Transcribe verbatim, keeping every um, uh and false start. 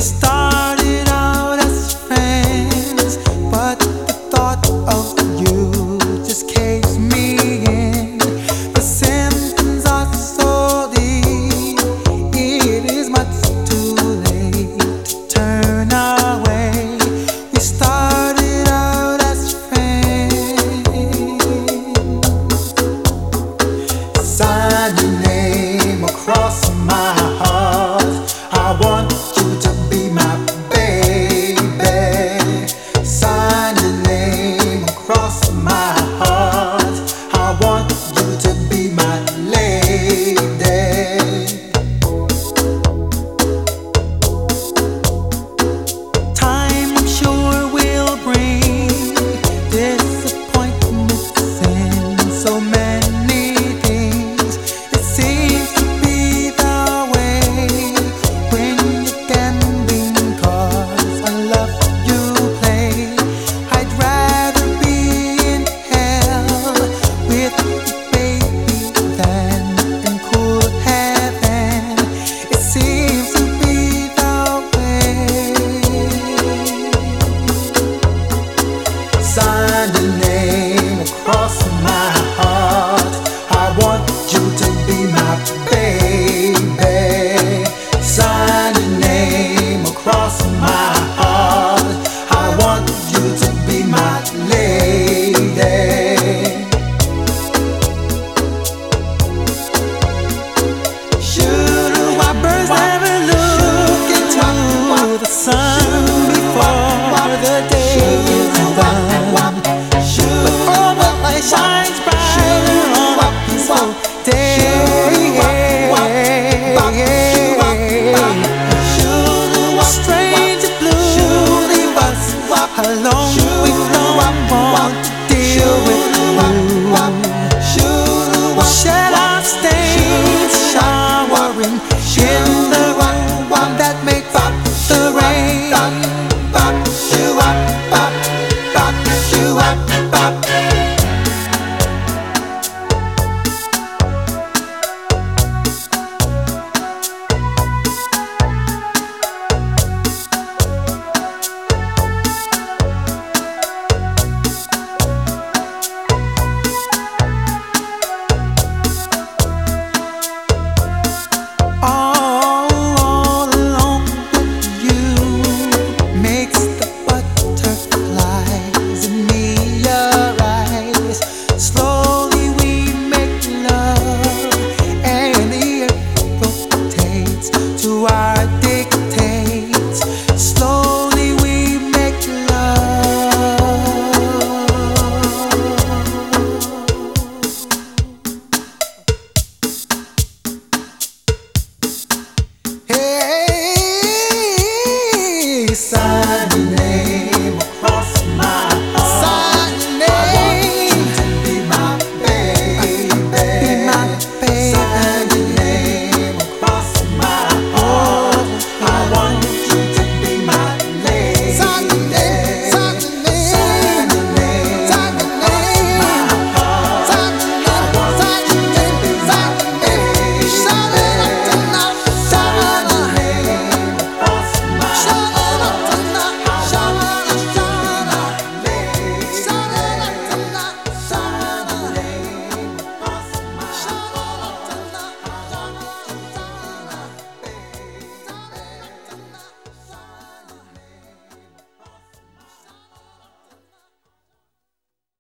started out as friends, but the thought of you just caves me in. The symptoms are so deep, it is much too late to turn away. We started out as friends. Sign your name across my heart. I want you to be my baby. Sign your name across my heart. I want you to be my lady. Time, I'm sure, will bring disappointments in so many things. It seems to be the way when you're gambling cards on love you play. I'd rather be in hell with you, baby, than in cool heaven. It seems to be the way. Sign your name across my heart. I want you to be my baby. Sign your name across my heart. I want you to be my lady. Should why birds never look into the sun before the day is done. But all the light shines brighter on a peaceful day. Strange blue leave us alone. We don't want to deal with you. We'll shed our stains, showering in the rain that makes up the rain. All alone with you makes the butterflies in me arise. Slowly we make love, and the earth rotates to our dictates. Slowly